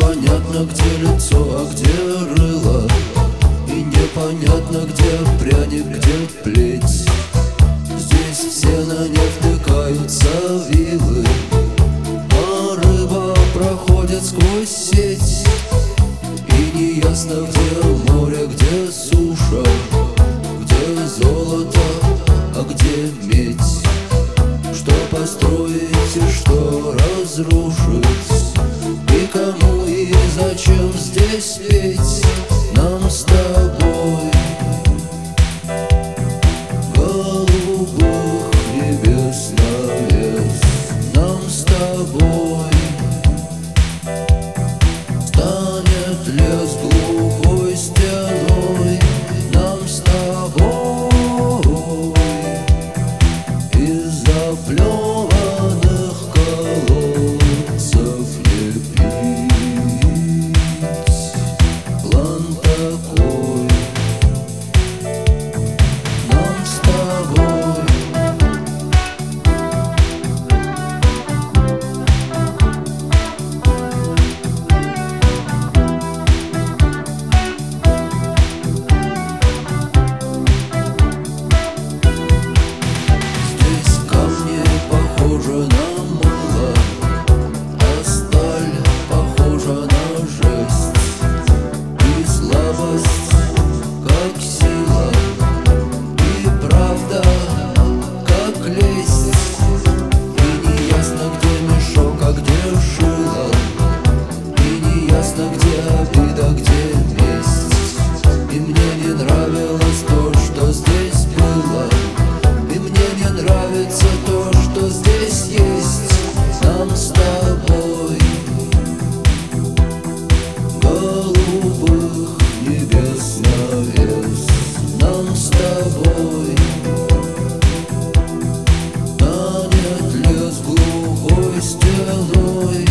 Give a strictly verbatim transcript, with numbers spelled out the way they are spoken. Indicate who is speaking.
Speaker 1: непонятно, где лицо, а где рыло, и непонятно, где пряник, где плеть. Здесь все на них втыкаются вилы, а рыба проходит сквозь сеть. И неясно, где море, где суша, где золото, а где медь. Что построить и что разрушить, и кому и зачем здесь петь нам с тобой? Голубых небес навес нам с тобой. Станет лес глухой стеной нам с тобой. Из заплеванных колодцев не пить. План такой нам с тобой. Здесь камни похожи на мыло, а сталь похожа на жесть. И слабость, как сила, и правда, как лесть. И неясно, где мешок, а где шило, и неясно, где обида, где месть. И мне не нравилось то, что здесь было, и мне не нравится то, что здесь есть нам с тобой. Голубых небес навес нам с тобой. Станет лес глухой стеной